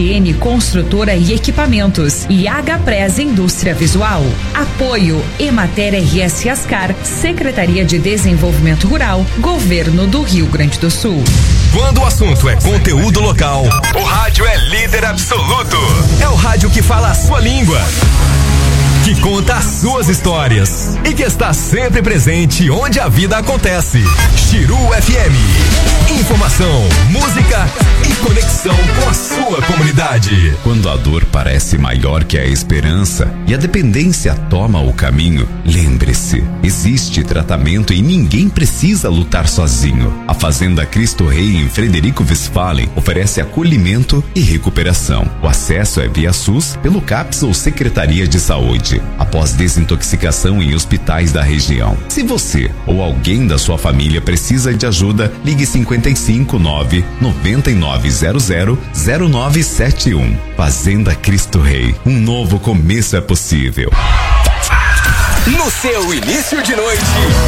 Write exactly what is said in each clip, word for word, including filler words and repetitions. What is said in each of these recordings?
N Construtora e Equipamentos e H-Pres Indústria Visual. Apoio Emater R S Ascar, Secretaria de Desenvolvimento Rural, Governo do Rio Grande do Sul. Quando o assunto é conteúdo local, o rádio é líder absoluto. É o rádio que fala a sua língua, que conta as suas histórias e que está sempre presente onde a vida acontece. Xiru F M. Informação, música e conexão com a sua comunidade. Quando a dor parece maior que a esperança e a dependência toma o caminho, lembre-se, existe tratamento e ninguém precisa lutar sozinho. A Fazenda Cristo Rei em Frederico Westphalen oferece acolhimento e recuperação. O acesso é via SUS, pelo CAPS ou Secretaria de Saúde, após desintoxicação em hospitais da região. Se você ou alguém da sua família precisa de ajuda, ligue cinquenta e cinco nove noventa e nove zero zero zero nove sete um. Fazenda Cristo Rei, um novo começo é possível. No seu início de noite,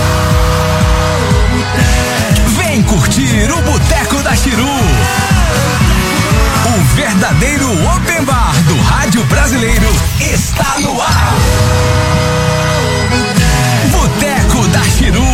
vem curtir o Boteco da Xiru, o verdadeiro open bar do rádio brasileiro está no ar. Boteco da Xiru.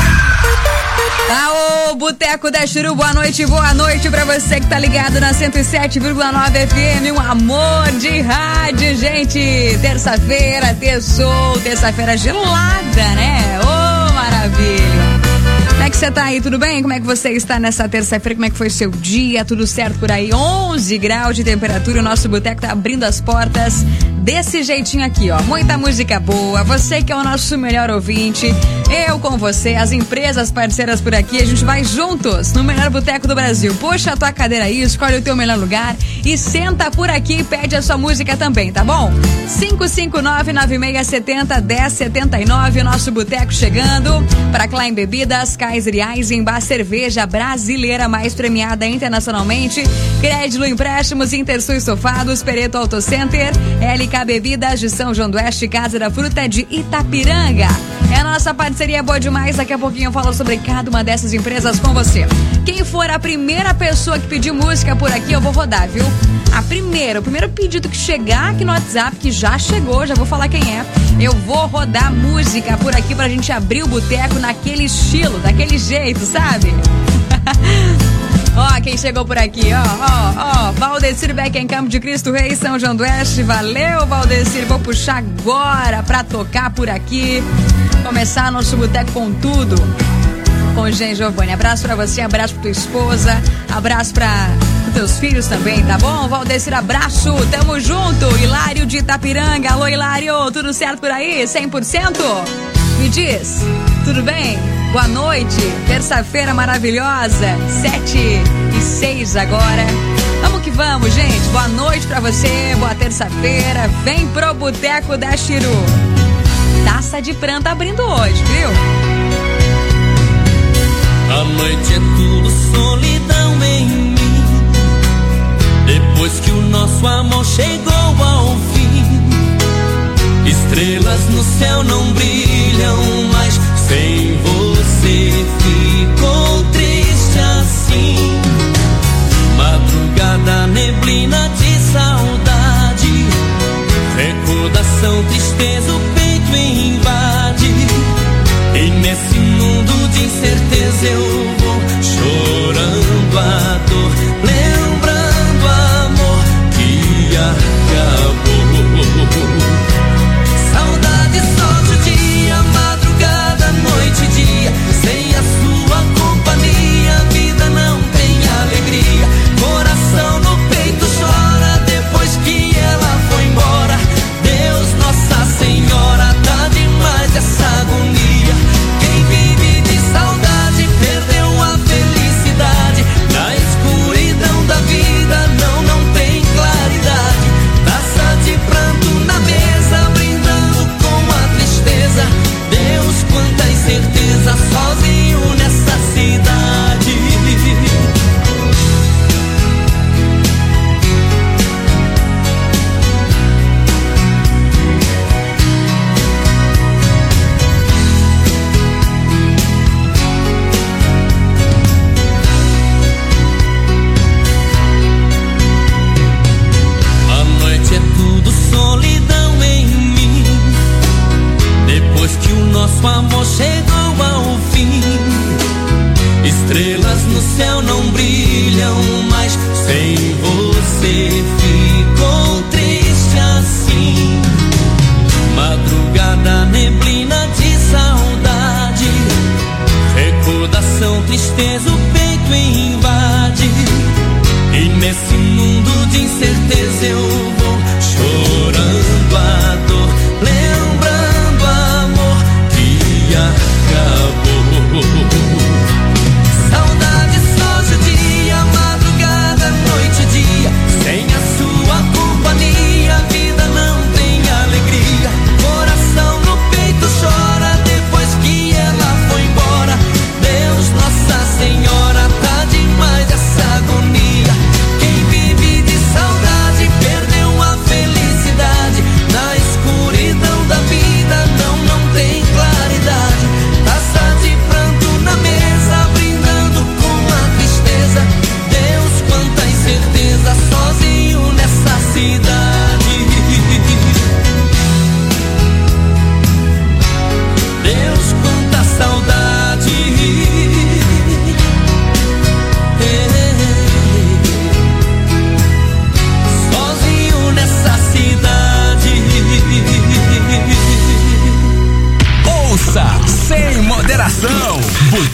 Aô, Boteco da Xiru, boa noite, boa noite pra você que tá ligado na cento e sete vírgula nove F M, um amor de rádio, gente. Terça-feira, terçou, terça-feira gelada, né? Ô, maravilha. Como é que você tá aí, tudo bem? Como é que você está nessa terça-feira? Como é que foi seu dia? Tudo certo por aí? onze graus de temperatura, o nosso boteco tá abrindo as portas desse jeitinho aqui, ó. Muita música boa, você que é o nosso melhor ouvinte, eu com você, as empresas parceiras por aqui, a gente vai juntos no melhor boteco do Brasil. Puxa a tua cadeira aí, escolhe o teu melhor lugar e senta por aqui e pede a sua música também, tá bom? cinco cinco nove nove seis sete zero um zero sete nove, o nosso boteco chegando para Klein Bebidas, Kaiser Eisen, Bar Cerveja brasileira mais premiada internacionalmente, Crédito Empréstimos, Intersul Estofados, Pereto Auto Center, L K Bebidas de São João do Oeste, Casa da Fruta de Itapiranga. É a nossa parceria boa demais, daqui a pouquinho eu falo sobre cada uma dessas empresas com você. Quem for a primeira pessoa que pedir música por aqui, eu vou rodar, viu? A primeira, o primeiro pedido que chegar aqui no WhatsApp, que já chegou, já vou falar quem é, eu vou rodar música por aqui pra gente abrir o boteco naquele estilo, daquele jeito, sabe? Ó, quem chegou por aqui, ó, ó, ó, Valdecir Beckenkamp de Cristo Rei, São João do Oeste, valeu, Valdecir, vou puxar agora pra tocar por aqui, começar nosso boteco com tudo, com Gen Giovanni. Abraço pra você, abraço pra tua esposa, abraço pra teus filhos também, tá bom? Valdecir, abraço, tamo junto. Hilário de Itapiranga, alô Hilário, tudo certo por aí? cem por cento? Me diz, tudo bem? Boa noite, terça-feira maravilhosa, sete e seis agora. Vamos que vamos, gente. Boa noite pra você, boa terça-feira. Vem pro Boteco da Xiru. Taça de Pranta abrindo hoje, viu? A noite é tudo solidão em mim. Depois que o nosso amor chegou ao fim, estrelas no céu não brilham mais. Sem você ficou triste assim. Madrugada, neblina de saudade, recordação, tristeza, o peito invade. E nesse mundo de incerteza eu vou chorando a dor, lembrando o amor que acabou. Saudade só de dia, madrugada, noite e dia. Sem a sua companhia, a vida não tem alegria. Coração no peito chora.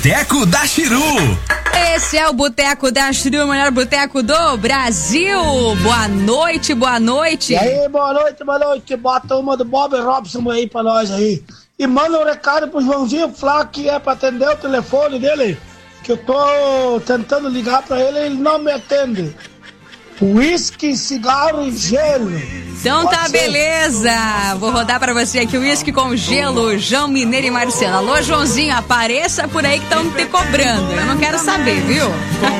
Boteco da Chiru. Esse é o Boteco da Chiru, o melhor boteco do Brasil. Boa noite, boa noite. E aí, boa noite, boa noite. Bota uma do Bob Robson aí pra nós aí. E manda um recado pro Joãozinho Flá, que é pra atender o telefone dele, que eu tô tentando ligar pra ele e ele não me atende. Whisky, cigarro e gelo. Então Pode tá, ser? beleza. Vou rodar pra você aqui o whisky com gelo, João Mineiro e Marcelo. Alô, Joãozinho, apareça por aí que estão te cobrando. Eu não quero saber, viu?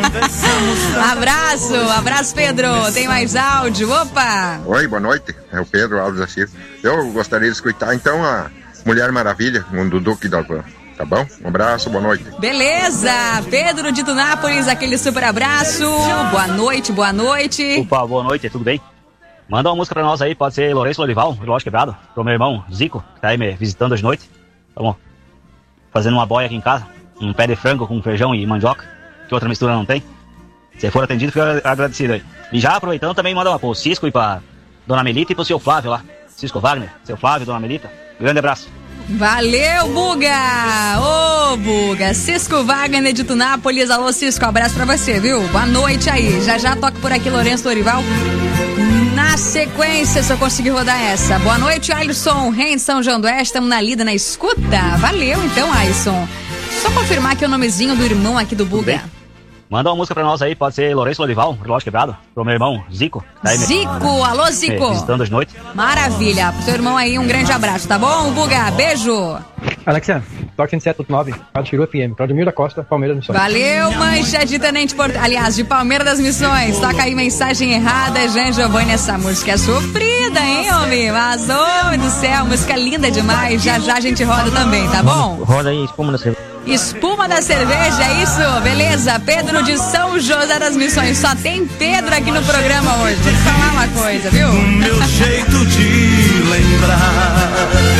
Abraço, abraço, Pedro. Tem mais áudio? Opa! Oi, boa noite. É o Pedro Alves da Silva. Eu gostaria de escutar então a Mulher Maravilha, um do Duque da Van. Tá bom? Um abraço, boa noite. Beleza, Pedro de Tunápolis, aquele super abraço. Boa noite, boa noite. Opa, boa noite, tudo bem? Manda uma música pra nós aí, pode ser Lourenço Lorival, Relógio Quebrado, pro meu irmão Zico, que tá aí me visitando hoje de noite. Tá bom? Fazendo uma boia aqui em casa, um pé de frango com feijão e mandioca, que outra mistura não tem. Se for atendido, fico agradecido aí. E já aproveitando também, manda uma pro Cisco e pra Dona Melita e pro seu Flávio lá. Cisco Wagner, seu Flávio, Dona Melita. Grande abraço. Valeu, Buga! Ô, Buga! Cisco Wagner de Tunápolis. Alô, Cisco, abraço pra você, viu? Boa noite aí. Já já toco por aqui, Lourenço Lorival. Na sequência, se eu conseguir rodar essa. Boa noite, Alisson, Reis, São João do Oeste. Estamos na lida, na escuta. Valeu, então, Alisson. Só confirmar que é o nomezinho do irmão aqui do Buga. Manda uma música pra nós aí, pode ser Lourenço Lorival, Relógio Quebrado, pro meu irmão Zico. Tá aí Zico, alô, Zico. Me visitando hoje de noite. Maravilha. Pro seu irmão aí, um grande abraço, tá bom, Buga? Beijo. Alexia, toque cento e sete ponto nove, Rádio Chiru F M, Claudemir da Costa, Palmeiras das Missões. Valeu, mancha de Tenente Porto, aliás, de Palmeiras das Missões. Toca aí mensagem errada, Jean Giovanni, essa música é sofrida, hein, homem? Mas, homem do céu, música linda demais. Já já a gente roda também, tá bom? Roda aí, espuma da cerveja. Espuma da cerveja, é isso? Beleza, Pedro de São José das Missões. Só tem Pedro aqui no programa hoje. Vou te falar uma coisa, viu? O meu jeito de lembrar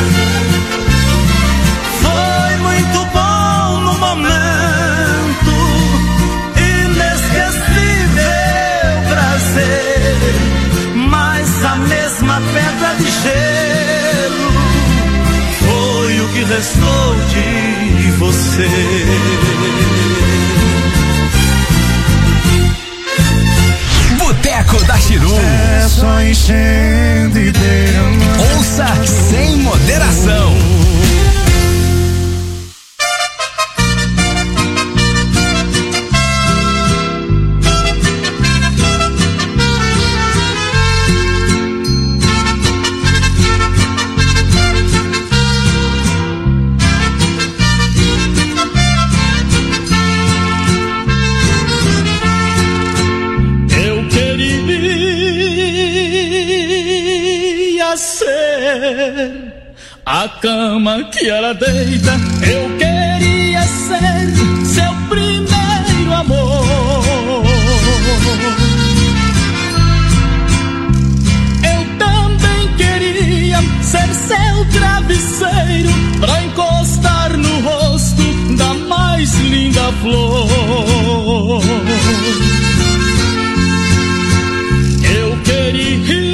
foi muito bom no momento, inesquecível prazer, mas a mesma pedra de gelo foi o que restou de você. Boteco da Chiru. É só enchendo e derramando. Ouça sem moderação. A cama que ela deita, eu queria ser seu primeiro amor. Eu também queria ser seu travesseiro, pra encostar no rosto da mais linda flor. Eu queria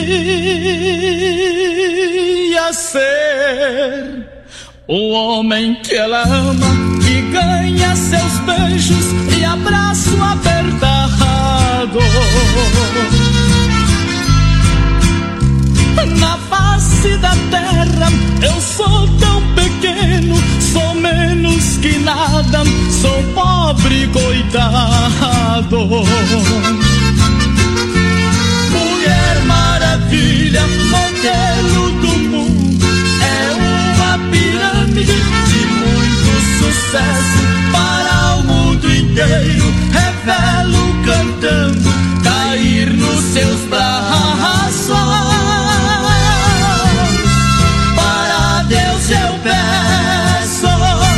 ser o homem que ela ama, que ganha seus beijos e abraço apertado. Na face da terra eu sou tão pequeno, sou menos que nada, sou pobre coitado. Mulher Maravilha, modelo do mundo, é uma pirâmide de muito sucesso para o mundo inteiro. Revelo cantando, cair nos seus braços. Para Deus eu peço.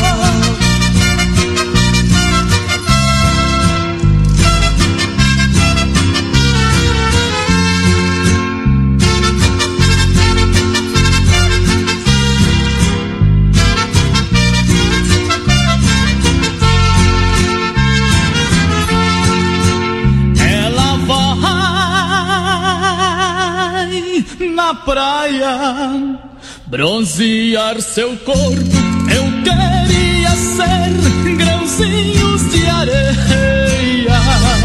Na praia, bronzear seu corpo, eu queria ser grãozinhos de areia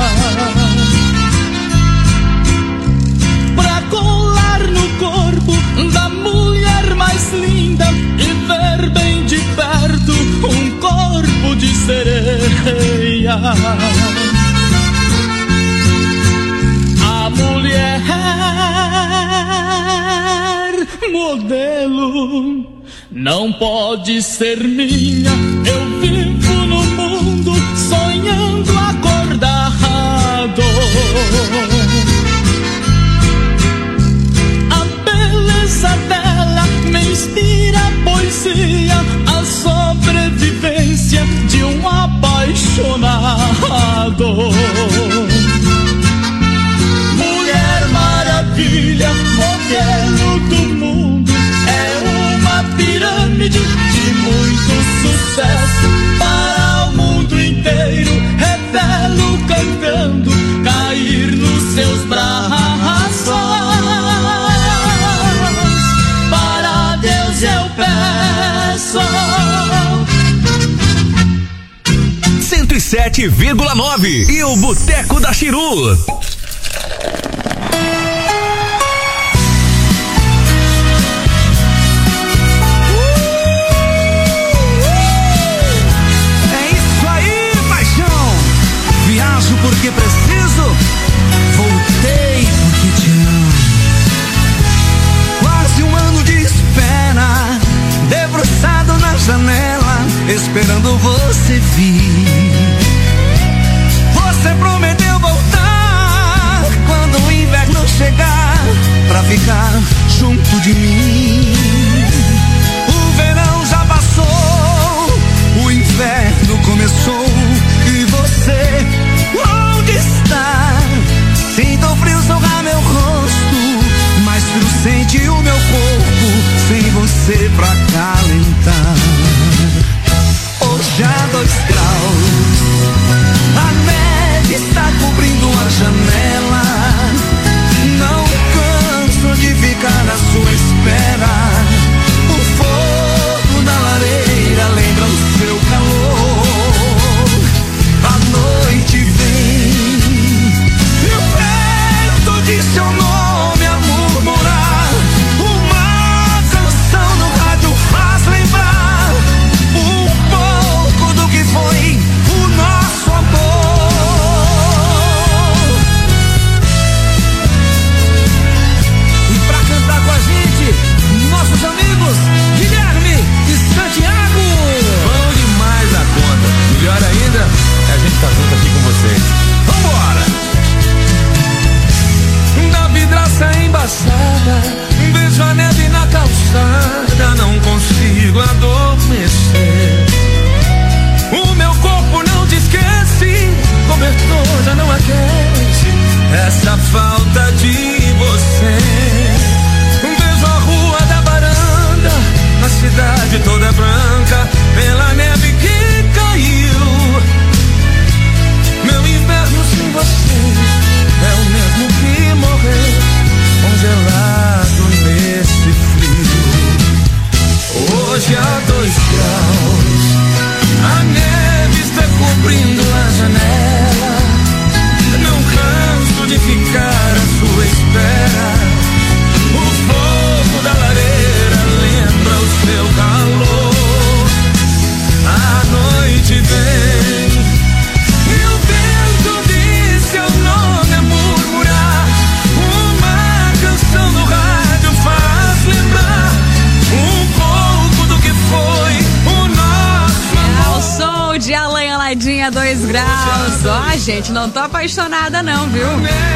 pra colar no corpo da mulher mais linda e ver bem de perto um corpo de sereia. A mulher modelo não pode ser minha. Eu vivo no mundo sonhando acordado. A beleza dela me inspira poesia, a sobrevivência de um apaixonado. Mulher maravilha, modelo do mundo, é uma pirâmide de muito sucesso para o mundo inteiro. Revelo cantando, cair nos seus braços. Para Deus eu peço. cento e sete vírgula nove e o Boteco da Chiru. Porque preciso, voltei porque te amo. Quase um ano de espera, debruçado na janela, esperando você vir. Você prometeu voltar quando o inverno chegar, pra ficar junto de mim. O verão já passou, o inverno começou e você onde está? Sinto o frio socar meu rosto, mais frio sente o meu corpo sem você pra calentar. Hoje há dois graus, a neve está cobrindo a janela. Não canso de ficar à sua espera. O fogo da lareira lembra o seu calor. A noite vem e o vento de seu nome a murmurar. Uma canção no rádio faz lembrar um pouco do que foi o nosso amor. E pra cantar com a gente, nossos amigos Guilherme e Santiago. Bom demais a conta. Melhor ainda, a gente tá junto aqui com vocês. Vambora! Na vidraça embaçada, vejo a neve na calçada, não consigo adormecer. O meu corpo não te esquece, cobertor já não aquece essa falta de você. Vejo a rua da varanda, a cidade toda branca pela neve que caiu. Meu inverno sem você é o mesmo que morrer congelado nesse frio. Hoje há dois graus, a neve está cobrindo a janela. Não canso de ficar à sua espera. O fogo da lareira lembra o seu calor. A noite vem e o vento de seu nome a murmurar. Uma canção no rádio faz lembrar um pouco do que foi o nosso amor. É o som de Alan Aladinha, dois graus. Ó, oh, gente, não tô apaixonada não, viu?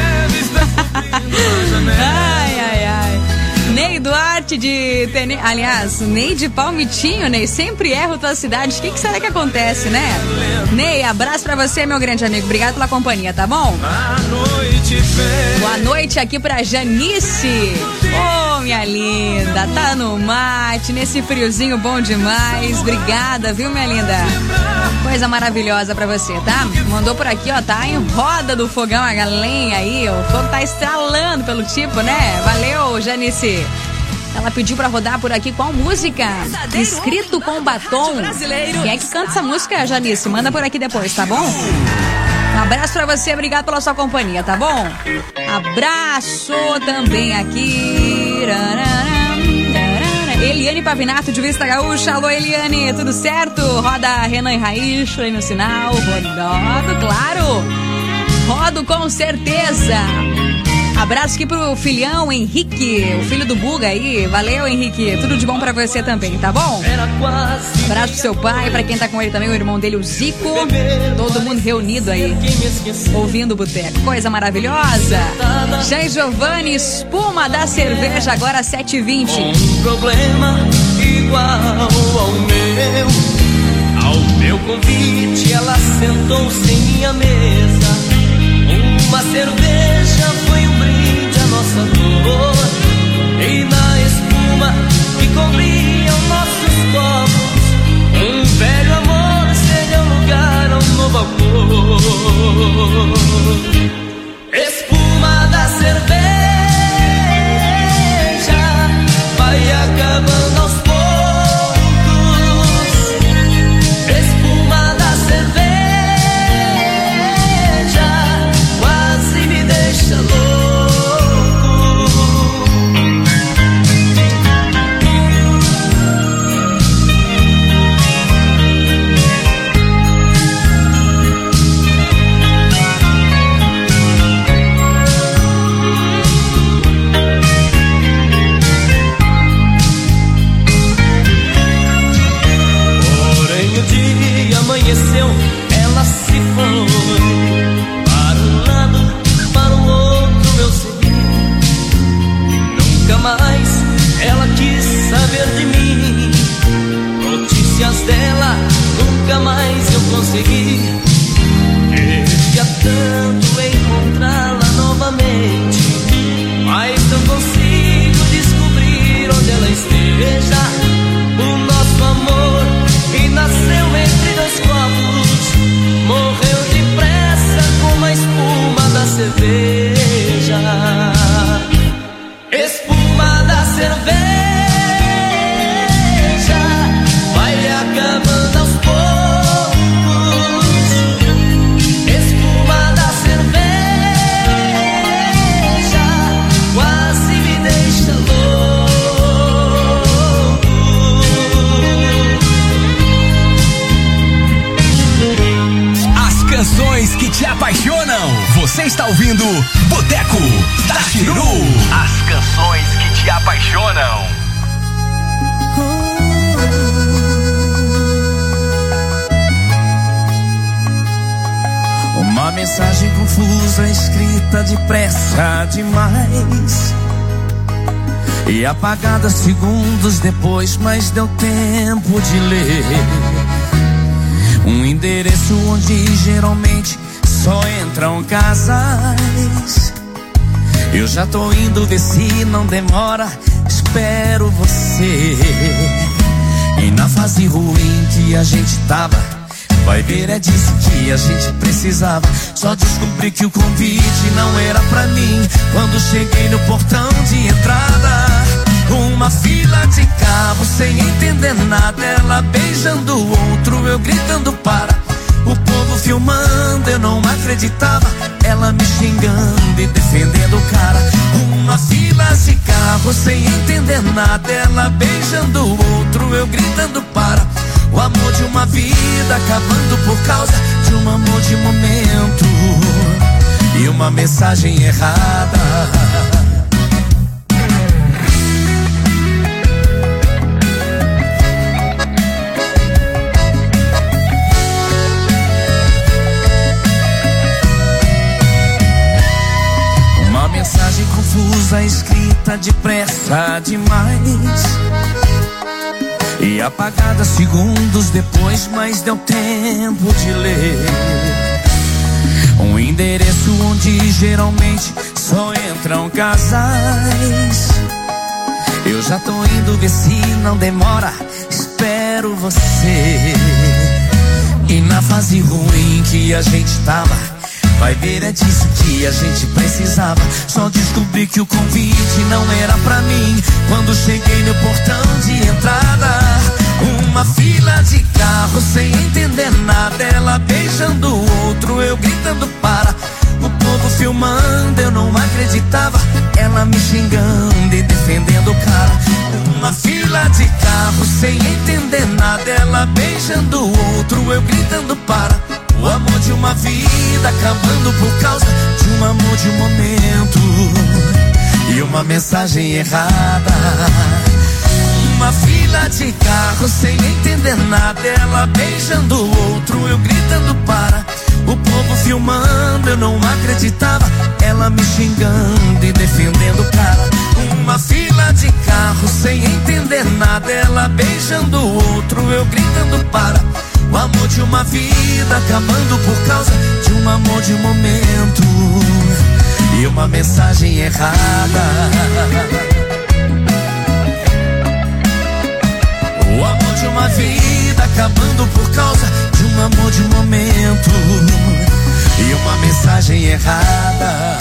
Ai, ai, ai. Ney Duarte de Tene... Aliás, Ney de Palmitinho, Ney, sempre erro tua cidade. O que, que será que acontece, né? Ney, abraço pra você, meu grande amigo. Obrigado pela companhia, tá bom? Boa noite aqui pra Janice. Ô, oh, minha linda, tá no mate, nesse friozinho bom demais. Obrigada, viu, minha linda? Coisa maravilhosa pra você, tá? Mandou por aqui, ó, tá em roda do fogão a lenha aí. O fogo tá estralando pelo tipo, né? Valeu, Janice. Ela pediu pra rodar por aqui qual música? Escrito com batom. Quem é que canta essa música, Janice? Manda por aqui depois, tá bom? Um abraço pra você, obrigado pela sua companhia, tá bom? Abraço também aqui. Eliane Pavinato de Vista Gaúcha. Alô, Eliane, tudo certo? Roda Renan e Raiz aí no sinal. Rodo, claro. Rodo com certeza. Abraço aqui pro filhão Henrique, o filho do Buga aí. Valeu, Henrique. Tudo de bom pra você também, tá bom? Abraço pro seu pai, pra quem tá com ele também, o irmão dele, o Zico. Todo mundo reunido aí, ouvindo o Boteco. Coisa maravilhosa. Jean Giovanni, espuma da cerveja, agora sete e vinte. Um problema igual ao meu. Ao meu convite, ela sentou-se em minha mesa. Uma cerveja foi um brinde à nossa dor. E na espuma que cobria os nossos copos, um velho amor cedeu lugar a um novo amor. Espuma da cerveja vai acabando aos poucos. Espuma da cerveja deixa louco. Porém o dia amanheceu, ela se foi. Mais ela quis saber de mim. Notícias dela nunca mais eu consegui. Queria tanto encontrá-la novamente, mas não consigo descobrir onde ela esteja. O nosso amor que nasceu entre dois copos morreu depressa como a espuma da cerveja. Espuma da cerveja vai acabando aos poucos. Espuma da cerveja quase me deixa louco. As canções que te apaixonam. Você está ouvindo Boteco da Chiru. As canções que te apaixonam. Uma mensagem confusa escrita depressa demais e apagada segundos depois, mas deu tempo de ler. Um endereço onde geralmente só entram casais. Eu já tô indo ver se não demora, espero você. E na fase ruim que a gente tava, vai ver, é disso que a gente precisava. Só descobri que o convite não era pra mim quando cheguei no portão de entrada. Uma fila de carro sem entender nada, ela beijando o outro, eu gritando para. O povo filmando, eu não acreditava. Ela me xingando e defendendo o cara. Uma fila de carro sem entender nada, ela beijando o outro, eu gritando para. O amor de uma vida acabando por causa de um amor de momento e uma mensagem errada. Mensagem confusa escrita depressa demais e apagada segundos depois, mas deu tempo de ler. Um endereço onde geralmente só entram casais. Eu já tô indo ver se não demora, espero você. E na fase ruim que a gente tava, Vai ver, é disso que a gente precisava. Só descobri que o convite não era pra mim quando cheguei no portão de entrada. Uma fila de carro sem entender nada, ela beijando o outro, eu gritando para. O povo filmando, eu não acreditava. Ela me xingando e defendendo o cara. Uma fila de carro sem entender nada, ela beijando o outro, eu gritando para. O amor de uma vida acabando por causa de um amor de um momento e uma mensagem errada. Uma fila de carro sem entender nada, ela beijando o outro, eu gritando para. O povo filmando, eu não acreditava. Ela me xingando e defendendo o cara. Uma fila de carro sem entender nada, ela beijando o outro, eu gritando para. O amor de uma vida acabando por causa de um amor de um momento e uma mensagem errada. O amor de uma vida acabando por causa de um amor de um momento e uma mensagem errada.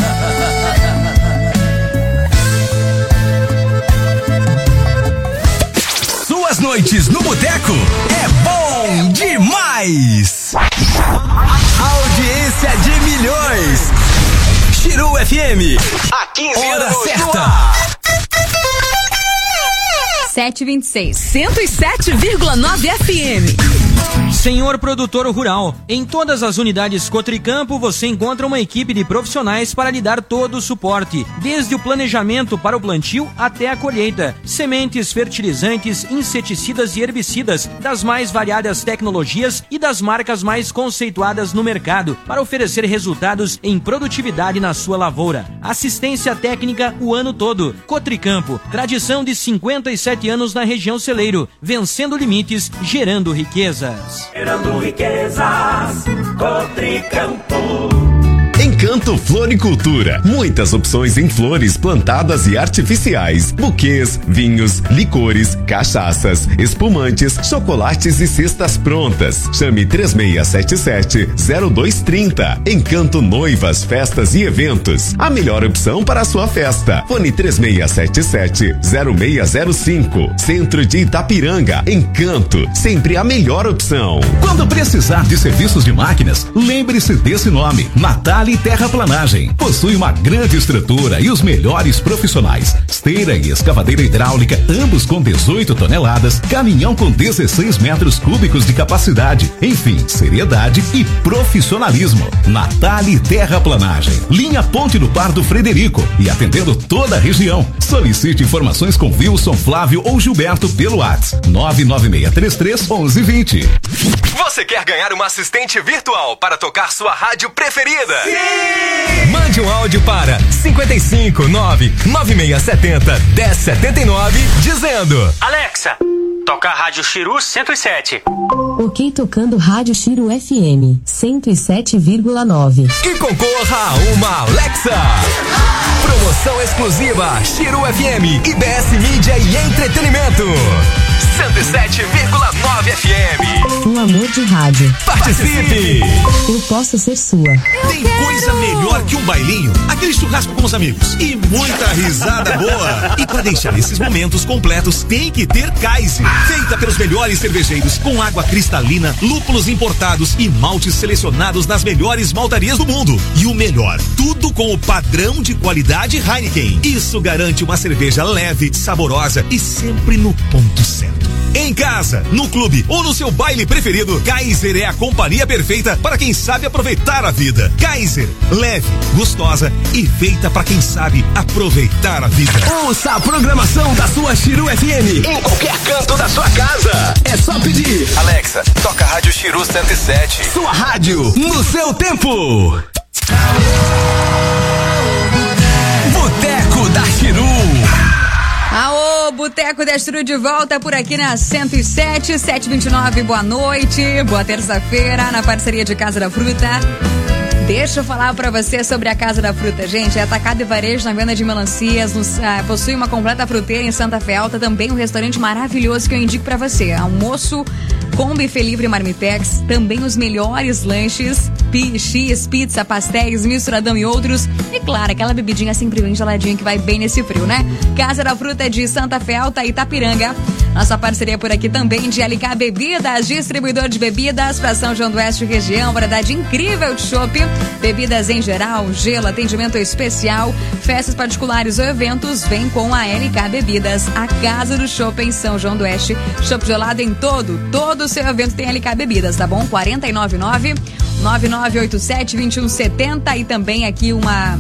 Suas noites no boteco é bom demais. Audiência de milhões. Chiru F M, há quinze Hora anos certa. sete e vinte e seis. cento e sete vírgula nove F M. Senhor produtor rural, em todas as unidades Cotricampo você encontra uma equipe de profissionais para lhe dar todo o suporte, desde o planejamento para o plantio até a colheita. Sementes, fertilizantes, inseticidas e herbicidas das mais variadas tecnologias e das marcas mais conceituadas no mercado para oferecer resultados em produtividade na sua lavoura. Assistência técnica o ano todo. Cotricampo, tradição de cinquenta e sete anos na região celeiro, vencendo limites, gerando riquezas. Gerando riquezas, Cotricampo. Encanto Floricultura. Muitas opções em flores plantadas e artificiais, buquês, vinhos, licores, cachaças, espumantes, chocolates e cestas prontas. Chame três seis sete sete, zero dois três zero. Encanto Noivas, Festas e Eventos. A melhor opção para a sua festa. Fone três seis sete sete, zero seis zero cinco. Centro de Itapiranga. Encanto, sempre a melhor opção. Quando precisar de serviços de máquinas, lembre-se desse nome: Natali Terraplanagem. Possui uma grande estrutura e os melhores profissionais. Esteira e escavadeira hidráulica, ambos com dezoito toneladas, caminhão com dezesseis metros cúbicos de capacidade. Enfim, seriedade e profissionalismo. Natali Terraplanagem. Linha Ponte do Pardo Frederico e atendendo toda a região. Solicite informações com Wilson, Flávio ou Gilberto pelo WhatsApp nove nove seis três três, um um dois zero. Você quer ganhar uma assistente virtual para tocar sua rádio preferida? Sim! Mande um áudio para cinco cinco nove nove seis sete zero, um zero sete nove dizendo: Alexa, toca a Rádio Chiru cento e sete. Ok, tocando Rádio Chiru F M cento e sete vírgula nove. E concorra a uma Alexa. Promoção exclusiva Chiru F M e B S Mídia e Entretenimento. cento e sete vírgula nove F M. Um amor de rádio. Participe! Eu posso ser sua. Tem coisa melhor que um bailinho, aquele churrasco com os amigos e muita risada boa. E para deixar esses momentos completos, tem que ter Kaiser. Feita pelos melhores cervejeiros, com água cristalina, lúpulos importados e maltes selecionados nas melhores maltarias do mundo. E o melhor, tudo com o padrão de qualidade Heineken. Isso garante uma cerveja leve, saborosa e sempre no ponto certo. Em casa, no clube ou no seu baile preferido, Kaiser é a companhia perfeita para quem sabe aproveitar a vida. Kaiser, leve, gostosa e feita para quem sabe aproveitar a vida. Ouça a programação da sua Chiru F M em qualquer canto da sua casa. É só pedir: Alexa, toca a Rádio Chiru cento e sete. Sua rádio no seu tempo. Boteco da Chiru. Aô, Boteco da Chiru de volta por aqui na cento e sete, sete e vinte e nove, boa noite, boa terça-feira, na parceria de Casa da Fruta. Deixa eu falar pra você sobre a Casa da Fruta, gente. É atacado e varejo na venda de melancias, nos, ah, possui uma completa fruteira em Santa Fé Alta, também um restaurante maravilhoso que eu indico pra você. Almoço com buffet livre Marmitex, também os melhores lanches, X, pizza, pastéis, misturadão e outros. E claro, aquela bebidinha sempre bem geladinha que vai bem nesse frio, né? Casa da Fruta de Santa Fé Alta, Itapiranga. Nossa parceria por aqui também de L K Bebidas, distribuidor de bebidas para São João do Oeste região, variedade incrível de chopp, bebidas em geral, gelo, atendimento especial, festas particulares ou eventos, vem com a L K Bebidas, a casa do chopp em São João do Oeste. Chopp gelado em todo, todo o seu evento tem L K Bebidas, tá bom? quatro nove nove, nove nove oito sete, dois um sete zero e também aqui uma...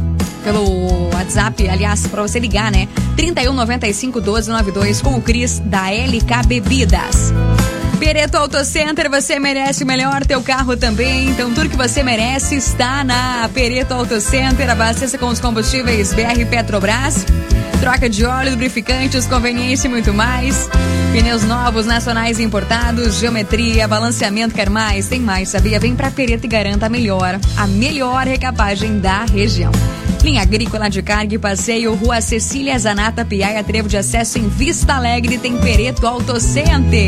pelo WhatsApp, aliás, pra você ligar, né? trinta e um, noventa e cinco, doze, noventa e dois com o Cris da L K Bebidas. Pereto Auto Center, você merece o melhor, teu carro também. Então tudo que você merece está na Pereto Auto Center. Abasteça com os combustíveis B R Petrobras. Troca de óleo, lubrificantes, conveniência e muito mais. Pneus novos, nacionais e importados, geometria, balanceamento, quer mais? Tem mais, sabia? Vem pra Pereto e garanta a melhor, a melhor recapagem da região. Linha Agrícola de Carga e Passeio, Rua Cecília Zanata Piaia, trevo de acesso em Vista Alegre, tem Pereto Auto Center.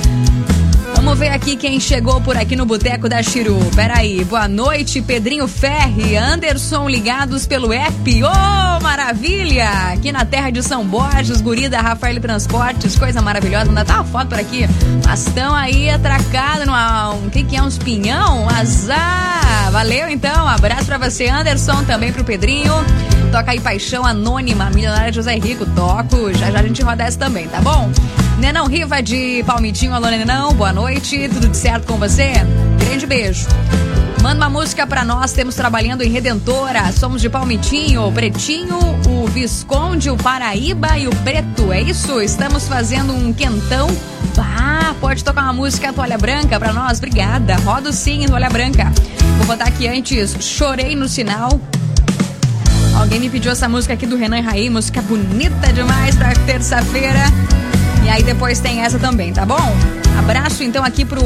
Vamos ver aqui quem chegou por aqui no Boteco da Chiru. Peraí, boa noite, Pedrinho Ferri, Anderson, ligados pelo app. Ô, oh, maravilha! Aqui na terra de São Borges, guri da Rafael Transportes, coisa maravilhosa. Ainda tá uma foto por aqui. Mas estão aí atracados numa... O que que é? Uns pinhão? Azar! Valeu, então. Abraço pra você, Anderson, também pro Pedrinho. Toca aí Paixão Anônima, Milionária José Rico. Toco, já já a gente roda essa também, tá bom? Nenão Riva de Palmitinho, alô Nenão, boa noite, tudo certo com você? Grande beijo. Manda uma música pra nós, temos trabalhando em Redentora, somos de Palmitinho, o Pretinho, o Visconde, o Paraíba e o Preto, é isso? Estamos fazendo um quentão. Ah, pode tocar uma música Toalha Branca pra nós, obrigada. Rodo sim, Toalha Branca. Vou botar aqui antes, Chorei no Sinal. Alguém me pediu essa música aqui do Renan e Raí, música bonita demais pra terça-feira. E aí depois tem essa também, tá bom? Abraço então aqui pro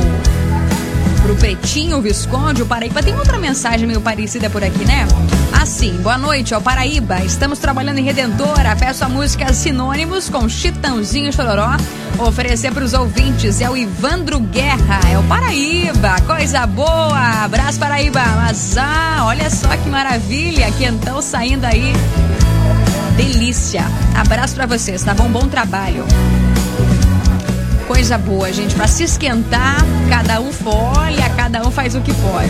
pro Pretinho, o Visconde, o Paraíba. Tem outra mensagem meio parecida por aqui, né? Assim, boa noite, ó, Paraíba. Estamos trabalhando em Redentora. Peço a música Sinônimos com Chitãozinho e Chororó. Oferecer pros ouvintes é o Ivandro Guerra, é o Paraíba. Coisa boa. Abraço, Paraíba. Mas, ah, olha só que maravilha. Quentão saindo aí. Delícia. Abraço pra vocês, tá bom? Bom trabalho. Coisa boa, gente. Pra se esquentar, cada um folha, cada um faz o que pode.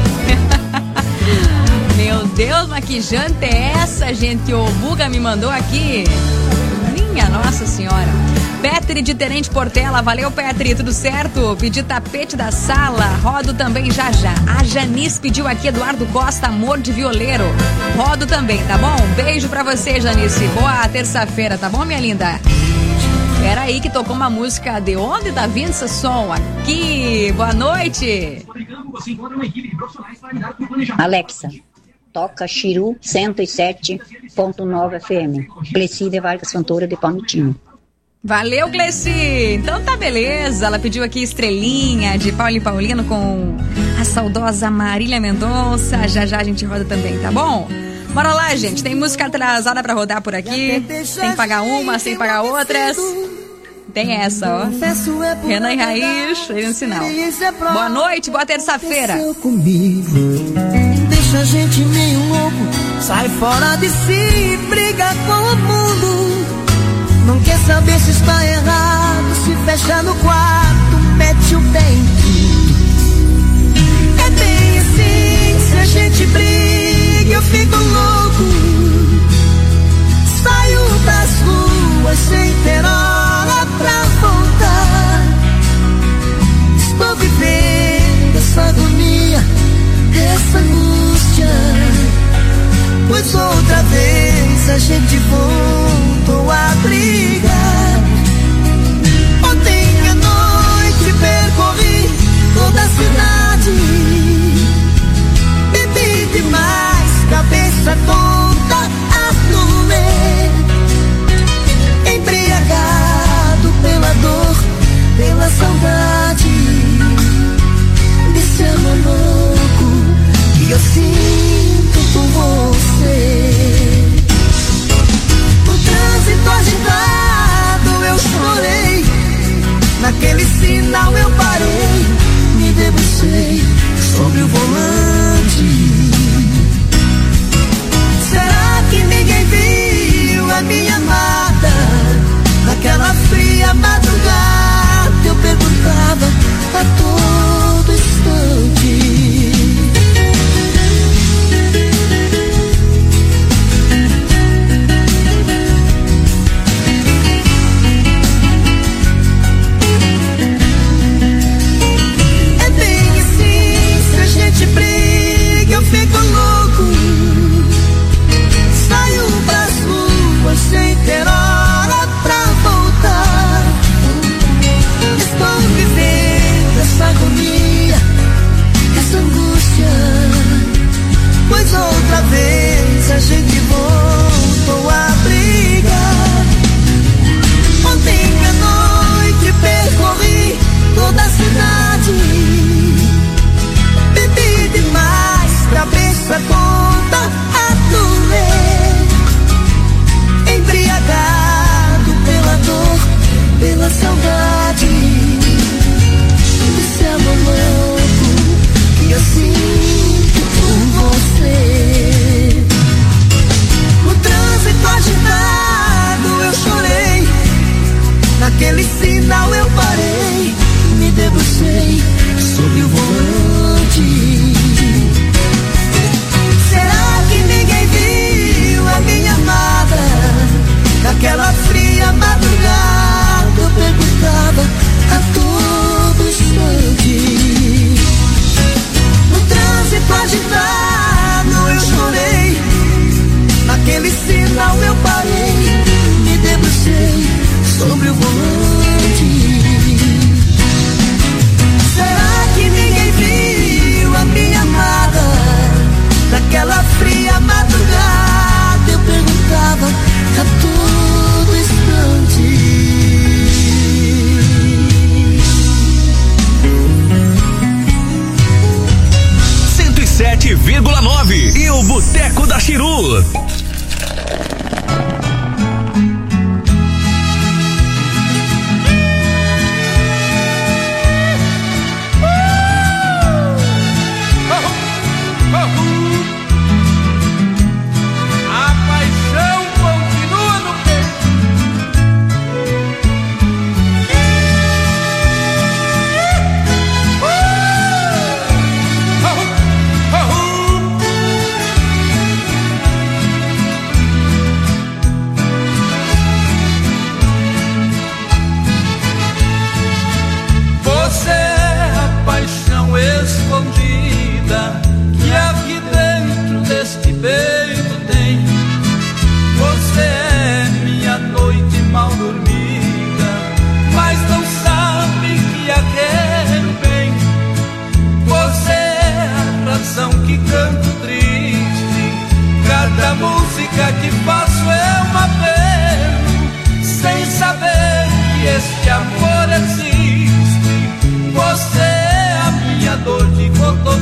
Meu Deus, mas que janta é essa, gente? Que o Buga me mandou aqui. Minha Nossa Senhora. Petri de Tenente Portela, valeu Petri, tudo certo? Pedi tapete da sala, rodo também já já. A Janice pediu aqui, Eduardo Costa, amor de violeiro. Rodo também, tá bom? Beijo pra você, Janice. Boa terça-feira, tá bom, minha linda? Pera aí que tocou uma música. De onde tá vindo esse som? Aqui, boa noite. Alexa, toca Chiru cento e sete ponto nove F M. Cleci de Vargas Fontoura de Palmitinho. Valeu, Cleci! Então tá beleza. Ela pediu aqui Estrelinha de Paulo e Paulino com a saudosa Marília Mendonça. Já já a gente roda também, tá bom? Bora lá, gente. Tem música atrasada pra rodar por aqui. Sem pagar uma, sem pagar outras. Tem essa, ó. Renan e Raiz, aí no sinal. Boa noite, boa terça-feira. Deixa a gente meio louco, sai fora de si, briga com o mundo. Não quer saber se está errado, se fecha no quarto, mete o pé em tudo. É bem assim, se a gente briga, eu fico louco. Saio das ruas sem ter hora pra voltar. Estou vivendo essa agonia, essa angústia, pois outra vez a gente voltou a brigar. Ontem à noite percorri toda a cidade, bebi demais, cabeça tonta a doer, embriagado pela dor, pela saudade desse amor louco Naquele sinal eu parei, me debrucei sobre o volante. Será que ninguém viu a minha amada? Naquela fria madrugada eu perguntava a todo instante. No trânsito agitado eu chorei, naquele sinal eu parei, me debrucei sobre o volante. Será que ninguém viu a minha amada? Naquela fria madrugada eu perguntava a todo instante. cento e sete vírgula nove e o Boteco da Chiru. Que faço é um apelo, sem saber que este amor existe. Você é a minha dor de cotovelo.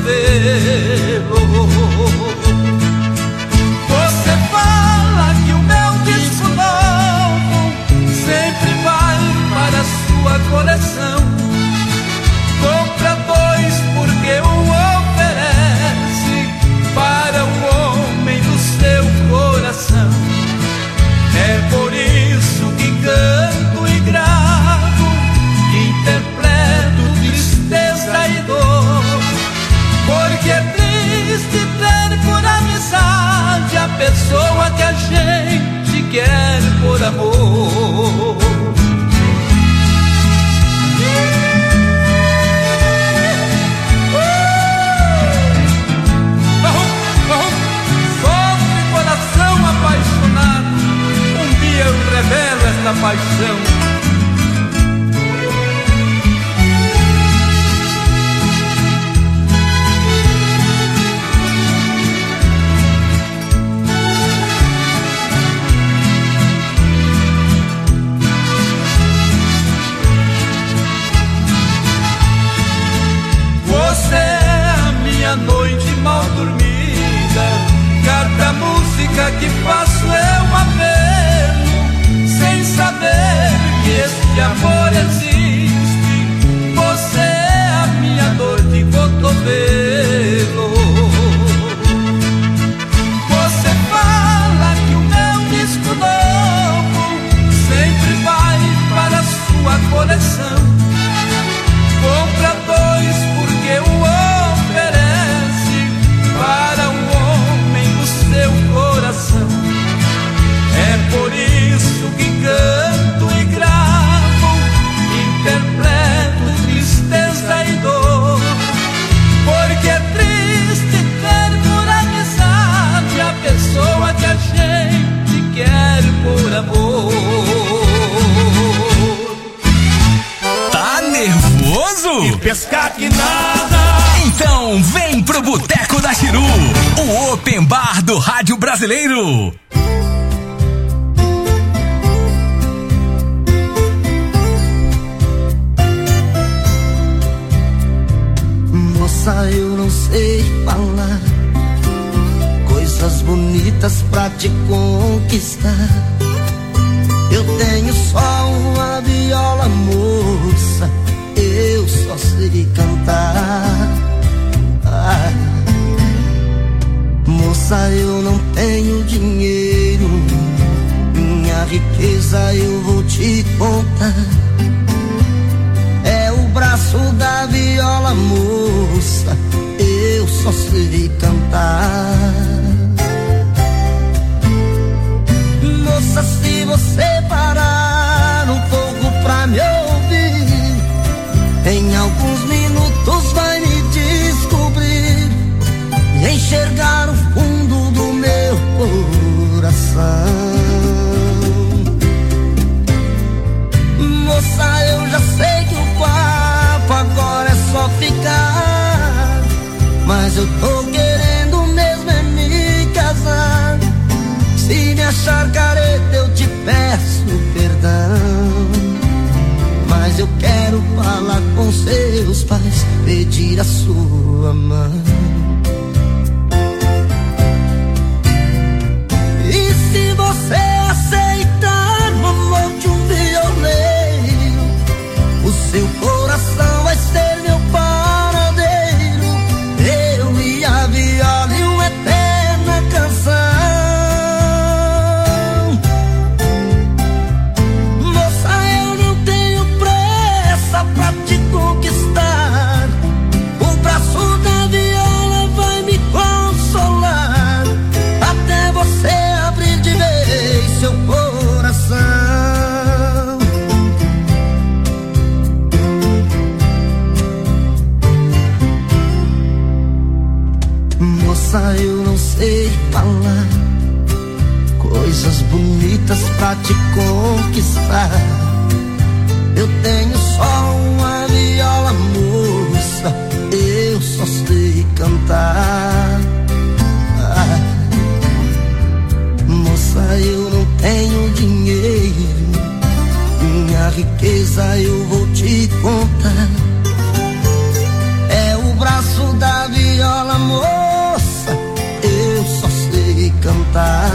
Você fala que o meu disco novo sempre vai para a sua coleção. Compra dois porque um oferece para um homem do seu coração. É por isso que canto e gravo, interpreto tristeza e dor. Porque é triste ter por amizade a pessoa que a gente quer por amor. Apaixonado, um dia eu revelo esta paixão. Você é a minha noite mal dormida, cada música que faço é um apelo, sem saber que este amor existe. Você é a minha dor de cotovelo. Você fala que o meu disco novo sempre vai para a sua coleção. Compra dois porque o oferece para um homem do seu coração. É por isso que canto e gravo, interpreto tristeza e dor. Porque é triste ter por amizade a pessoa que a gente quer por amor. Tá nervoso? E pescar que nada. Então vem pro Boteco da Chiru, o open bar do rádio brasileiro. Moça, eu não sei falar coisas bonitas pra te conquistar. Eu tenho só uma viola, moça, eu só sei cantar. Ah, moça, eu não tenho dinheiro, minha riqueza eu vou te contar. É o braço da viola, moça, eu só sei cantar. Moça, se você parar um pouco pra me ouvir, em alguns minutos vai me descobrir e enxergar o fundo do meu coração. Moça, eu já sei que o papo agora é só ficar, mas eu tô querendo mesmo é me casar. Se me achar careta eu te peço perdão, mas eu quero falar com seus pais, pedir a sua mão. E se você aceitar o amor de um violeiro, o seu coração vai ser meu paradeiro, eu e a viola e uma eterna canção. Eu não sei falar coisas bonitas pra te conquistar. Eu tenho só uma viola, moça, eu só sei cantar. Ah, moça, eu não tenho dinheiro, minha riqueza eu vou te contar. É o braço da viola, moça, eu só sei cantar.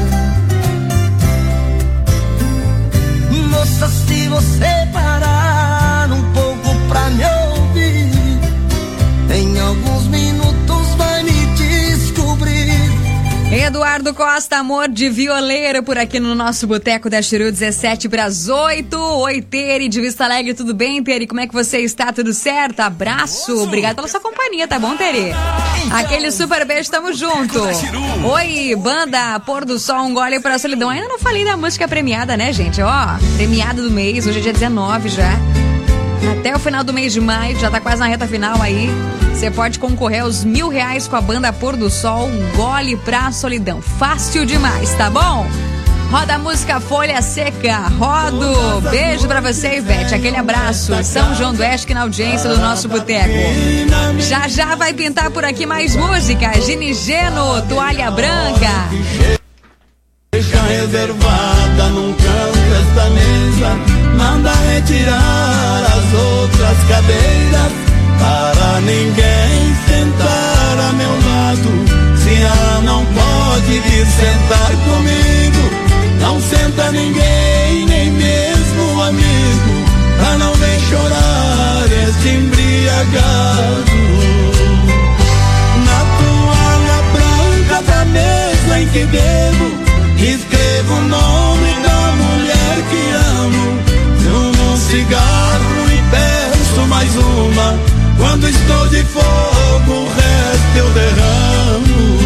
Moça, se você parar um pouco pra me ouvir, em alguns minutos vai me descobrir. Eduardo Costa, amor de violeiro, por aqui no nosso Boteco da Chiru, dezessete para as oito. Oi, Tere, de Vista Alegre, tudo bem, Tere? Como é que você está? Tudo certo? Abraço, obrigado pela sua companhia, tá bom, Tere? Aquele super beijo, tamo junto. Oi, banda Pôr do Sol, um gole pra solidão. Ainda não falei da música premiada, né, gente? Ó, premiada do mês, hoje é dia dezenove já. Até o final do mês de maio, já tá quase na reta final aí. Você pode concorrer aos mil reais com a banda Pôr do Sol, um gole pra solidão. Fácil demais, tá bom? Roda a música Folha Seca, rodo. Beijo pra você, Ivete, aquele abraço. São João do Oeste, na audiência do nosso boteco. Já já vai pintar por aqui mais música. Gini Geno, Toalha Branca. Deixa reservada num canto esta mesa, manda retirar as outras cadeiras, para ninguém sentar a meu lado. Se ela não pode vir sentar comigo, não senta ninguém, nem mesmo amigo, pra não ver chorar este embriagado. Na toalha branca da mesa em que bebo, escrevo o nome da mulher que amo. Fumo um cigarro e peço mais uma. Quando estou de fogo, o resto eu derramo.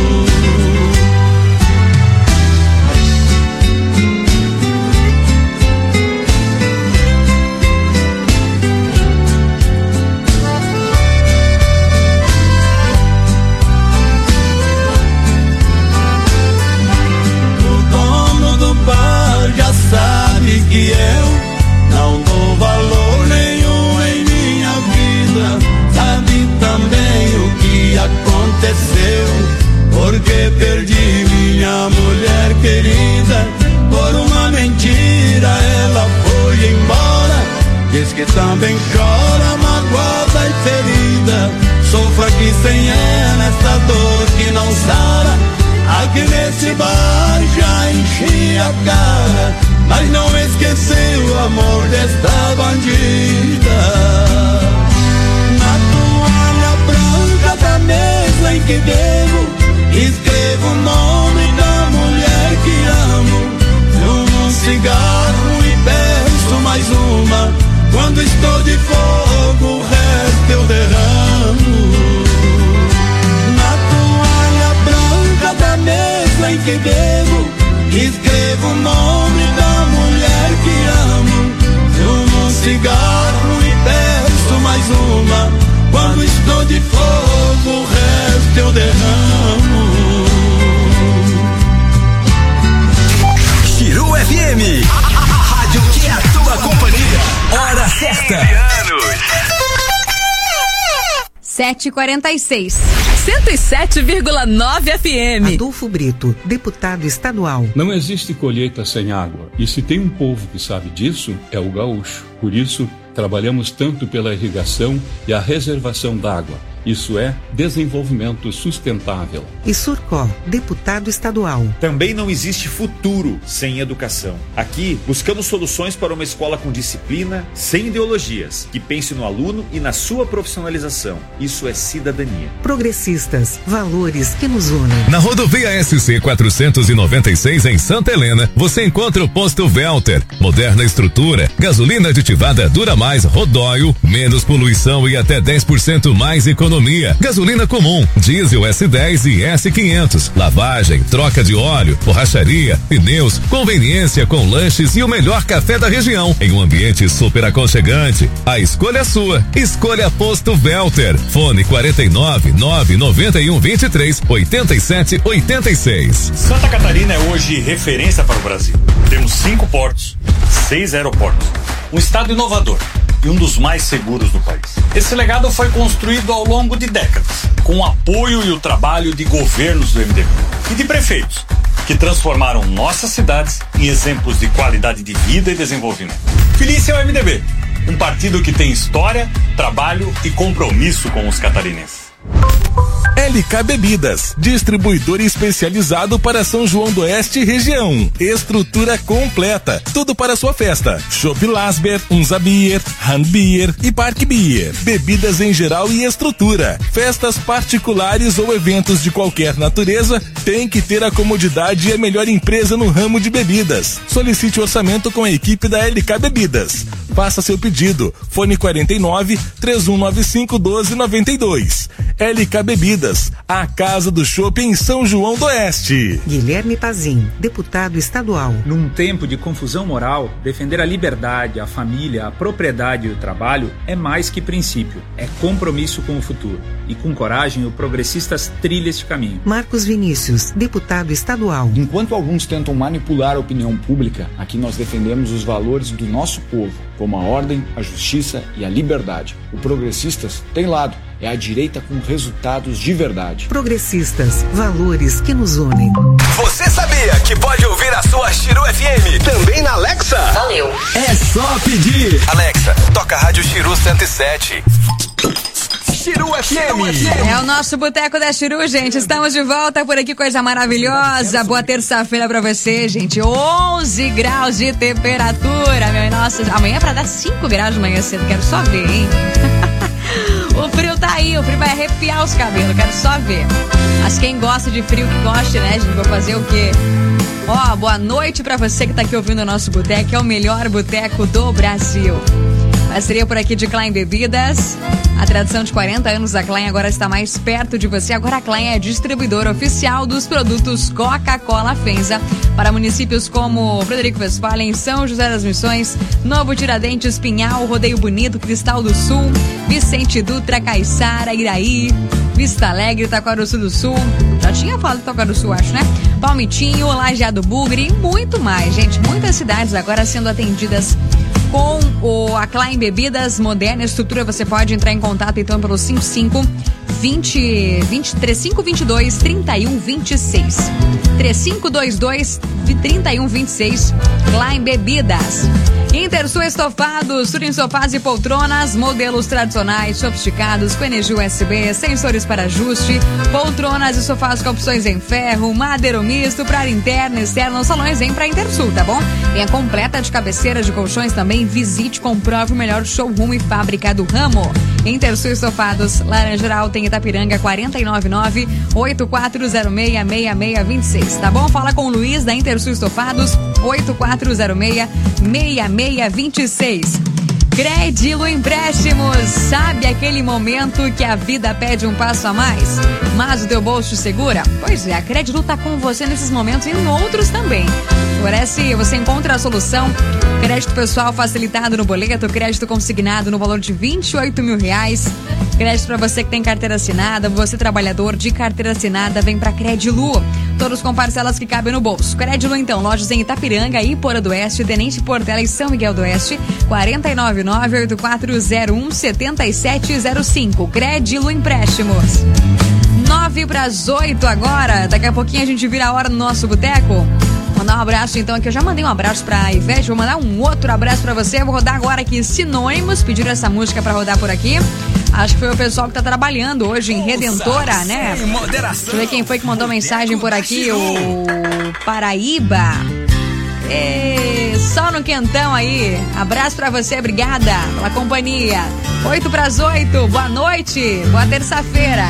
Já sabe que eu não dou valor nenhum em minha vida. Sabe também o que aconteceu, porque perdi minha mulher querida. Por uma mentira ela foi embora. Diz que também chora, magoada e ferida. Sofra aqui sem ela essa dor que não sara. Aqui nesse bar já enchi a cara, mas não esqueceu o amor desta bandida. Na toalha branca da mesa em que bebo, escrevo o nome da mulher que amo. Fumo um cigarro Quando estou de fogo, o resto eu derramo. Na toalha branca da mesa em que bebo, escrevo o nome da mulher que amo. Fumo um cigarro e peço mais uma. Quando estou de fogo, o resto eu derramo. Chiru F M, a, a, a rádio que é a tua companhia. Hora certa. sete e quarenta e seis. cento e sete vírgula nove F M. Adolfo Brito, deputado estadual. Não existe colheita sem água. E se tem um povo que sabe disso, é o gaúcho. Por isso, trabalhamos tanto pela irrigação e a reservação d'água. Isso é desenvolvimento sustentável. E Surcó, deputado estadual. Também não existe futuro sem educação. Aqui, buscamos soluções para uma escola com disciplina, sem ideologias, que pense no aluno e na sua profissionalização. Isso é cidadania. Progressistas, valores que nos unem. Na rodovia S C quatrocentos e noventa e seis em Santa Helena, você encontra o posto Velter. Moderna estrutura, gasolina aditivada dura mais, rodóio, menos poluição e até dez por cento mais economia. Gasolina comum, diesel S dez e S quinhentos, lavagem, troca de óleo, borracharia, pneus, conveniência com lanches e o melhor café da região em um ambiente super aconchegante. A escolha é sua. Escolha Posto Velter. Fone quarenta e nove, nove noventa e um, vinte e três, oitenta e sete, oitenta e seis. Santa Catarina é hoje referência para o Brasil. Temos cinco portos, seis aeroportos, um estado inovador e um dos mais seguros do país. Esse legado foi construído ao longo de décadas, com o apoio e o trabalho de governos do M D B e de prefeitos, que transformaram nossas cidades em exemplos de qualidade de vida e desenvolvimento. Feliz é o M D B, um partido que tem história, trabalho e compromisso com os catarinenses. L K Bebidas, distribuidor especializado para São João do Oeste e região. Estrutura completa, tudo para sua festa. Chopp Lasber, Unza Beer, Hand Beer e Park Beer. Bebidas em geral e estrutura. Festas particulares ou eventos de qualquer natureza, tem que ter a comodidade e a melhor empresa no ramo de bebidas. Solicite orçamento com a equipe da L K Bebidas. Faça seu pedido. Fone quarenta e nove, três um nove cinco, doze noventa e dois. L K Bebidas, a casa do chopp em São João do Oeste. Guilherme Pazin, deputado estadual. Num tempo de confusão moral, defender a liberdade, a família, a propriedade e o trabalho é mais que princípio, é compromisso com o futuro. E com coragem, o Progressistas trilha este caminho. Marcos Vinícius, deputado estadual. Enquanto alguns tentam manipular a opinião pública, aqui nós defendemos os valores do nosso povo, como a ordem, a justiça e a liberdade. O Progressistas tem lado. É a direita com resultados de verdade. Progressistas, valores que nos unem. Você sabia que pode ouvir a sua Chiru F M também na Alexa? Valeu. É só pedir. Alexa, toca a Rádio Chiru cento e sete. Chiru F M. É o nosso Boteco da Chiru, gente. Estamos de volta por aqui, coisa maravilhosa. Boa terça-feira pra você, gente. onze graus de temperatura, meu. Nossa, amanhã é pra dar cinco graus de manhã cedo. Quero só ver, hein? O frio tá aí, o frio vai arrepiar os cabelos, quero só ver. Mas quem gosta de frio, que goste, né, gente? Vou fazer o quê? Ó, boa noite pra você que tá aqui ouvindo o nosso boteco, é o melhor boteco do Brasil. Parceria por aqui de Klein Bebidas. A tradição de quarenta anos da Klein agora está mais perto de você. Agora a Klein é distribuidora oficial dos produtos Coca-Cola Fenza para municípios como Frederico Westphalen, São José das Missões, Novo Tiradentes, Pinhal, Rodeio Bonito, Cristal do Sul, Vicente Dutra, Caiçara, Iraí, Vista Alegre, Taquaruçu do Sul. Já tinha falado de Taquaruçu, acho, né? Palmitinho, Lajeado Bugre e muito mais, gente. Muitas cidades agora sendo atendidas com o a Klein Bebidas, moderna estrutura. Você pode entrar em contato então pelo cinco cinco, vinte, vinte, trinta e cinco, vinte e dois, trinta e um, vinte e seis. trinta e cinco, vinte e dois, trinta e um, vinte e seis. Klein Bebidas. Intersul Estofados, tudo em sofás e poltronas, modelos tradicionais, sofisticados, com energia U S B, sensores para ajuste, poltronas e sofás com opções em ferro, madeiro misto, para área interna e externa, salões em pra Intersul, tá bom? Tem a completa de cabeceira de colchões também, visite, comprove o melhor showroom e fábrica do ramo. Intersul Estofados, Laranjeiral, tem Itapiranga, quarenta e nove nove, oito quatro zero seis, seis seis dois seis, tá bom? Fala com o Luiz da Intersul Estofados, oito quatro zero seis, seis seis dois seis. Crédilo Empréstimos, sabe aquele momento que a vida pede um passo a mais, mas o teu bolso segura? Pois é, a Crédilo tá com você nesses momentos e em outros também. Parece, você encontra a solução. Crédito pessoal facilitado no boleto, crédito consignado no valor de vinte e oito mil reais. Crédito para você que tem carteira assinada, você trabalhador de carteira assinada, vem pra Crédilo. Todos com parcelas que cabem no bolso. Crédilo então, lojas em Itapiranga, Ipora do Oeste, Tenente Portela e São Miguel do Oeste. quatro nove nove, oito quatro zero um, sete sete zero cinco. Crédilo Empréstimos. Nove para as oito agora. Daqui a pouquinho a gente vira a hora no nosso boteco. Mandar um abraço então aqui. Eu já mandei um abraço pra Ivete. Vou mandar um outro abraço pra você. Vou rodar agora aqui Sinônimos. Pediram essa música pra rodar por aqui. Acho que foi o pessoal que tá trabalhando hoje em Redentora, né? Deixa eu ver quem foi que mandou mensagem por aqui. O Paraíba. É, só no quentão aí. Abraço pra você, obrigada pela companhia. Oito para as oito. Boa noite. Boa terça-feira.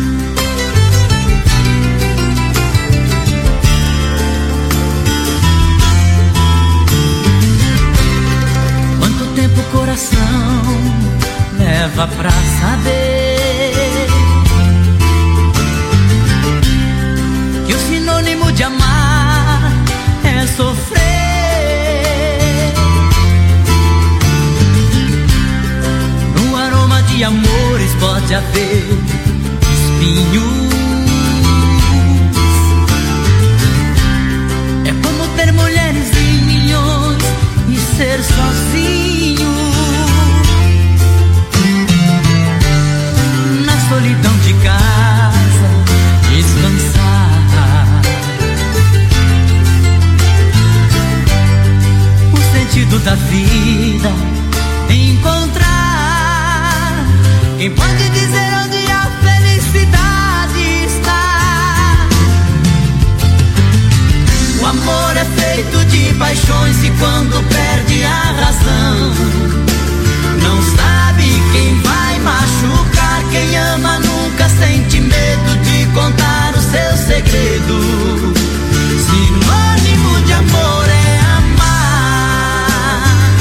Tempo o coração leva pra saber que o sinônimo de amar é sofrer. No aroma de amores pode haver espinhos. É como ter mulheres em milhões e ser sozinho. Solidão de casa, descansar. O sentido da vida, encontrar. Quem pode dizer onde a felicidade está? O amor é feito de paixões e quando perde a razão, não sabe quem vai machucar. Quem ama nunca sente medo de contar o seu segredo. Sinônimo de amor é amar.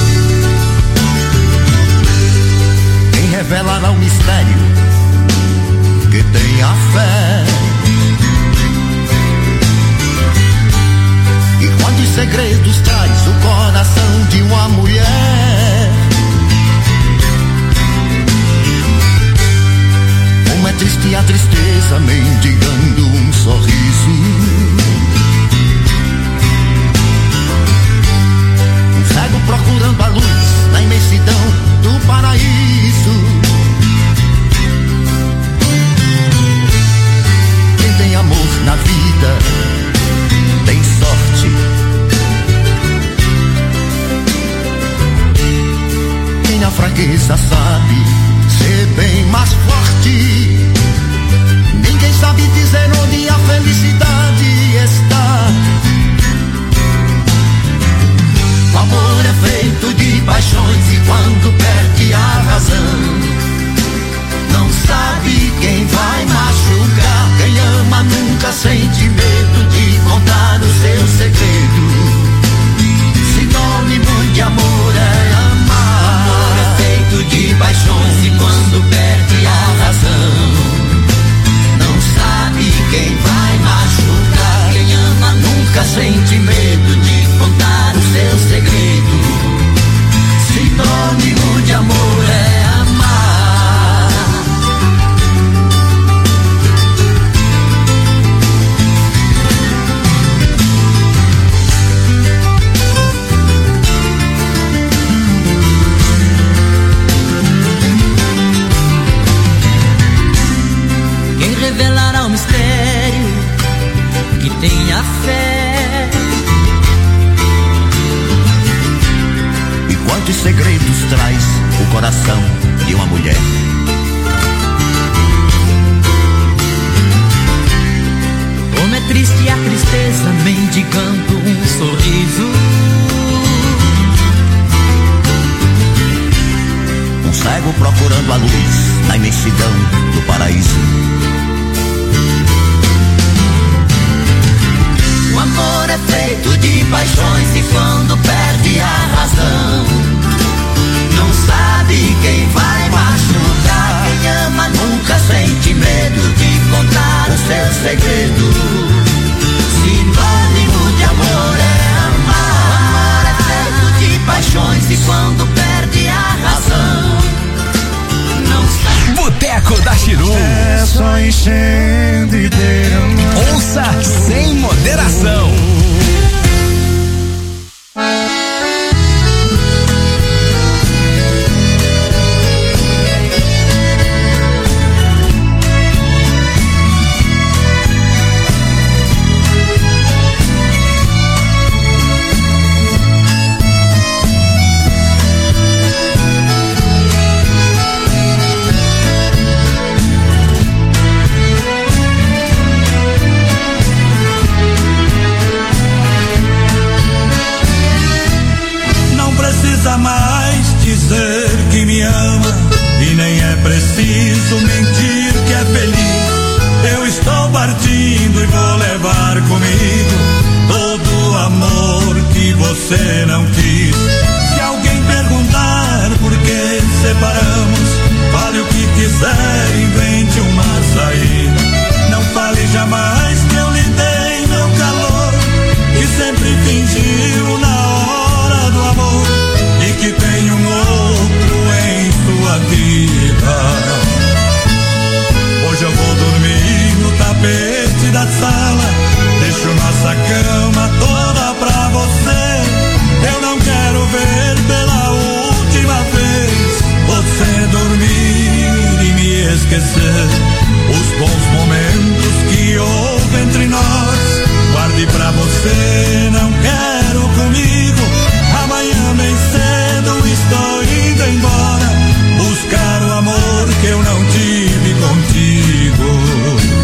Quem revelará o mistério que tem a fé? E quantos segredos traz o coração de uma mulher? Como é triste a tristeza mendigando um sorriso. Um cego procurando a luz na imensidão do paraíso. Quem tem amor na vida tem sorte. Quem na fraqueza sabe ser bem mais forte. Ninguém sabe dizer onde a felicidade está. O amor é feito de paixões e quando perde a razão, não sabe quem vai machucar. Quem ama nunca sente medo de contar o seu segredo. Sinônimo de amor é amar. Amor é feito de paixões e quando perde a razão, não sabe quem vai machucar. Quem ama nunca sente medo de contar o seu segredo. Sinônimo de amor é amar. Quem revelará o mistério que tem a fé? E quantos segredos traz o coração de uma mulher? Como é triste a tristeza mendigando um sorriso. Um cego procurando a luz na imensidão do paraíso. O amor é feito de paixões e quando perde a razão, enchendo e derramando. Ouça sem moderação. Mais dizer que me ama e nem é preciso mentir que é feliz. Eu estou partindo e vou levar comigo todo o amor que você não quis. Se alguém perguntar por que separamos, fale o que quiser, invente uma saída. Não fale jamais que eu lhe dei meu calor, que sempre fingiu na hora do amor, que tem um outro em sua vida. Hoje eu vou dormir no tapete da sala, deixo nossa cama toda pra você. Eu não quero ver pela última vez você dormir e me esquecer. Os bons momentos que houve entre nós, guarde pra você, não quero comigo. Amanhã bem cedo estou indo embora, buscar o amor que eu não tive contigo.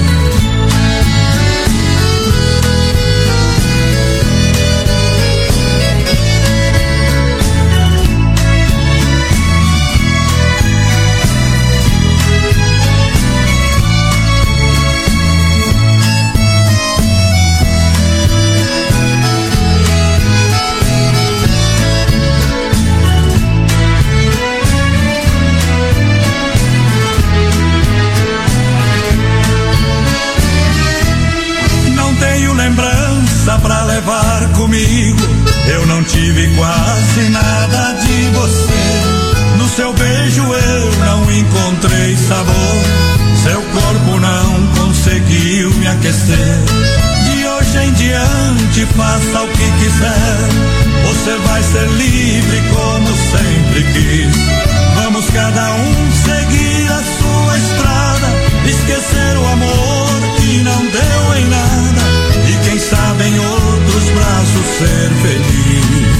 Lembrança pra levar comigo, eu não tive quase nada de você. No seu beijo eu não encontrei sabor, seu corpo não conseguiu me aquecer. De hoje em diante faça o que quiser, você vai ser livre como sempre quis. Vamos cada um seguir a sua estrada, esquecer o amor que não deu em nada, e quem sabe em outros braços ser feliz.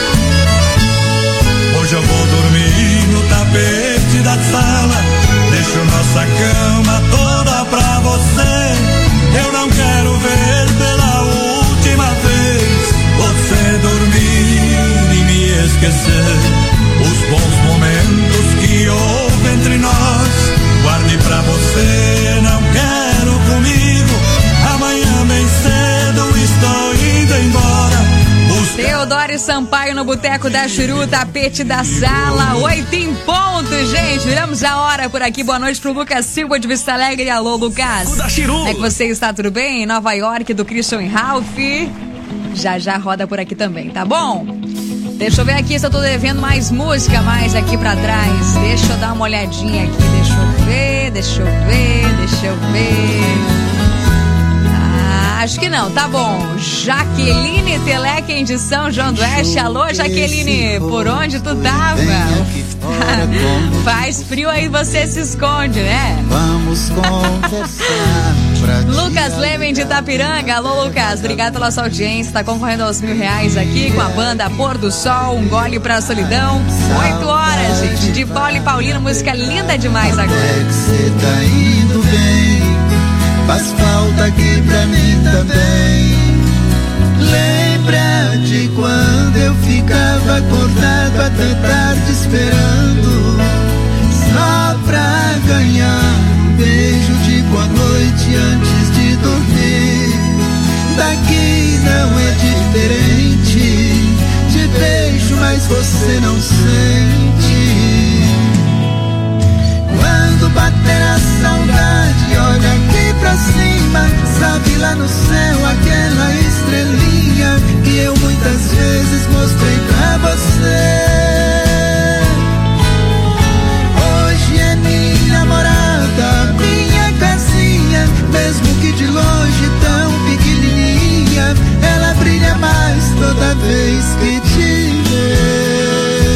Hoje eu vou dormir no tapete da sala, deixo nossa cama toda pra você. Eu não quero ver pela última vez você dormir e me esquecer. Os bons momentos que houve entre nós, guarde pra você, não quero comigo. Amanhã bem cedo estou indo embora. Teodoro Sampaio no Boteco da Churu, tapete da sala, oito em ponto, gente. Viramos a hora por aqui. Boa noite pro Lucas Silva de Vista Alegre. Alô, Lucas. Da Chiru. Como é que você está? Tudo bem? Em Nova York, do Christian Ralph. Já já roda por aqui também, tá bom? Deixa eu ver aqui se eu tô devendo mais música, mais aqui pra trás. Deixa eu dar uma olhadinha aqui. Deixa eu ver, deixa eu ver, deixa eu ver. Acho que não, tá bom. Jaqueline Teleque de São João do Oeste. Alô, Jaqueline, por onde tu tava? Faz frio aí, você se esconde, né? Vamos conversar. Lucas Leven de Itapiranga. Alô, Lucas, obrigado pela sua audiência. Tá concorrendo aos mil reais aqui com a banda Pôr do Sol, um gole pra solidão. Oito horas, gente, de Paulo e Paulino, música linda demais agora. É que cê tá indo bem, faz falta aqui pra mim também. Lembra de quando eu ficava acordado até tarde esperando, só pra ganhar um beijo de boa noite antes de dormir. Daqui não é diferente, te beijo mas você não sente. Quando bater a saudade, olha aqui pra cima, sabe lá no céu aquela estrelinha que eu muitas vezes mostrei pra você. Hoje é minha morada, minha casinha. vez que te ver.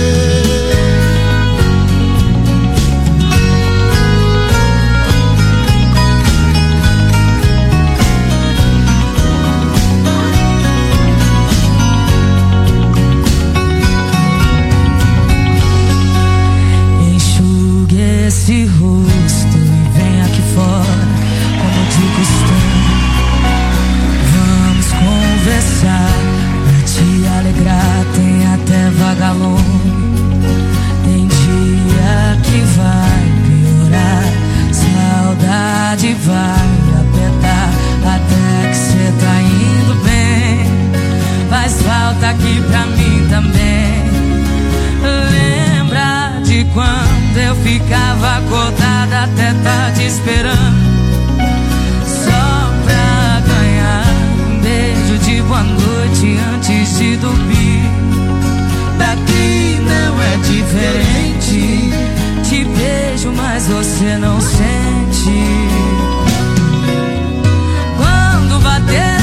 Enxugue esse rosto e vem aqui fora, como de costume. Vamos conversar, pra te alegrar, tem até vagalume. Tem dia que vai piorar, saudade vai apertar, até que cê tá indo bem. Faz falta aqui pra mim também. Lembra de quando eu ficava acordada até tarde esperando, só pra ganhar um beijo de boa noite antes de dormir. Daqui não é diferente, te beijo mas você não sente. Quando bater